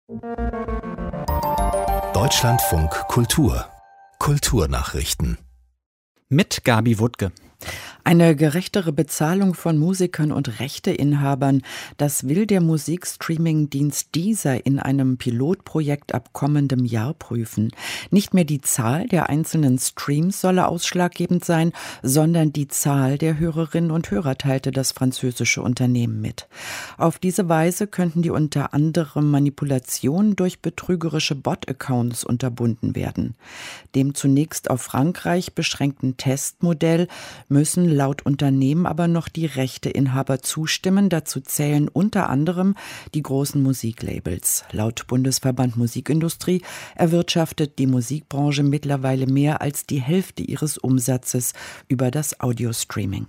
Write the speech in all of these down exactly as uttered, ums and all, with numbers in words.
Deutschlandfunk Kultur Kulturnachrichten mit Gabi Wuttke. Eine gerechtere Bezahlung von Musikern und Rechteinhabern, das will der Musikstreaming-Dienst Deezer in einem Pilotprojekt ab kommendem Jahr prüfen. Nicht mehr die Zahl der einzelnen Streams solle ausschlaggebend sein, sondern die Zahl der Hörerinnen und Hörer, teilte das französische Unternehmen mit. Auf diese Weise könnten die unter anderem Manipulationen durch betrügerische Bot-Accounts unterbunden werden. Dem zunächst auf Frankreich beschränkten Testmodell müssen laut Unternehmen aber noch die Rechteinhaber zustimmen. Dazu zählen unter anderem die großen Musiklabels. Laut Bundesverband Musikindustrie erwirtschaftet die Musikbranche mittlerweile mehr als die Hälfte ihres Umsatzes über das Audiostreaming.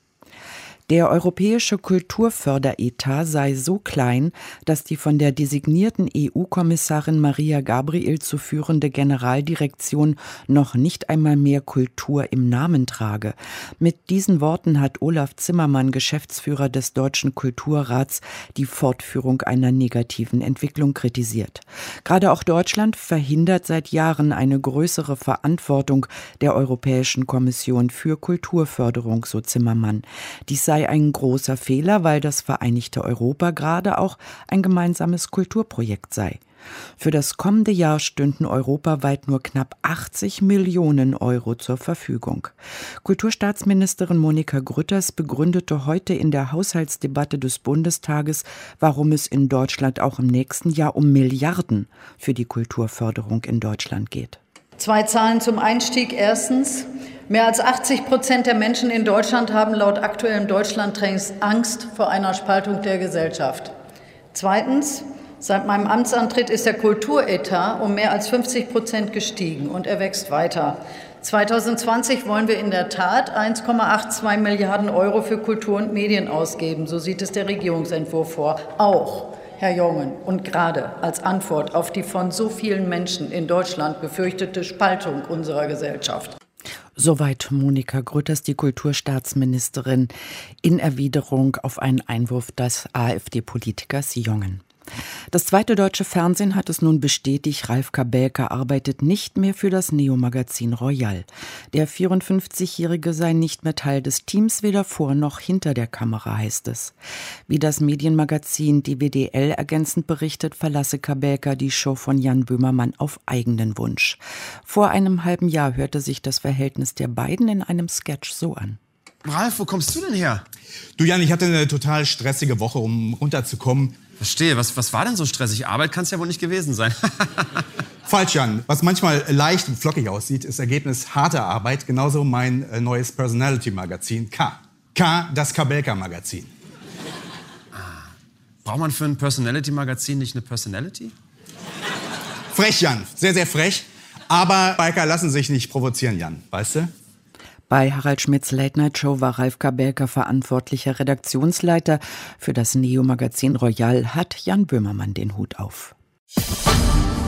Der europäische Kulturförderetat sei so klein, dass die von der designierten E U-Kommissarin Maria Gabriel zu führende Generaldirektion noch nicht einmal mehr Kultur im Namen trage. Mit diesen Worten hat Olaf Zimmermann, Geschäftsführer des Deutschen Kulturrats, die Fortführung einer negativen Entwicklung kritisiert. Gerade auch Deutschland verhindert seit Jahren eine größere Verantwortung der Europäischen Kommission für Kulturförderung, so Zimmermann. Dies sei ein großer Fehler, weil das vereinigte Europa gerade auch ein gemeinsames Kulturprojekt sei. Für das kommende Jahr stünden europaweit nur knapp achtzig Millionen Euro zur Verfügung. Kulturstaatsministerin Monika Grütters begründete heute in der Haushaltsdebatte des Bundestages, warum es in Deutschland auch im nächsten Jahr um Milliarden für die Kulturförderung in Deutschland geht. Zwei Zahlen zum Einstieg. Erstens: Mehr als achtzig Prozent der Menschen in Deutschland haben laut aktuellem Deutschlandtrends Angst vor einer Spaltung der Gesellschaft. Zweitens: Seit meinem Amtsantritt ist der Kulturetat um mehr als fünfzig Prozent gestiegen und er wächst weiter. zwanzig zwanzig wollen wir in der Tat eins Komma zweiundachtzig Milliarden Euro für Kultur und Medien ausgeben. So sieht es der Regierungsentwurf vor. Auch, Herr Jongen, und gerade als Antwort auf die von so vielen Menschen in Deutschland befürchtete Spaltung unserer Gesellschaft. Soweit Monika Grütters, die Kulturstaatsministerin, in Erwiderung auf einen Einwurf des AfD-Politikers Jongen. Das zweite deutsche Fernsehen hat es nun bestätigt, Ralf Kabelka arbeitet nicht mehr für das Neo-Magazin Royal. Der vierundfünfzigjährige sei nicht mehr Teil des Teams, weder vor noch hinter der Kamera, heißt es. Wie das Medienmagazin D W D L ergänzend berichtet, verlasse Kabelka die Show von Jan Böhmermann auf eigenen Wunsch. Vor einem halben Jahr hörte sich das Verhältnis der beiden in einem Sketch so an. Ralf, wo kommst du denn her? Du Jan, ich hatte eine total stressige Woche, um runterzukommen. Verstehe. Was, was war denn so stressig? Arbeit kann es ja wohl nicht gewesen sein. Falsch, Jan. Was manchmal leicht und flockig aussieht, ist Ergebnis harter Arbeit. Genauso mein äh, neues Personality-Magazin K. K, das Kabelka-Magazin. Ah. Braucht man für ein Personality-Magazin nicht eine Personality? Frech, Jan. Sehr, sehr frech. Aber Biker lassen sich nicht provozieren, Jan. Weißt du? Bei Harald Schmidts Late-Night-Show war Ralf Kabelka verantwortlicher Redaktionsleiter. Für das Neo-Magazin Royal hat Jan Böhmermann den Hut auf.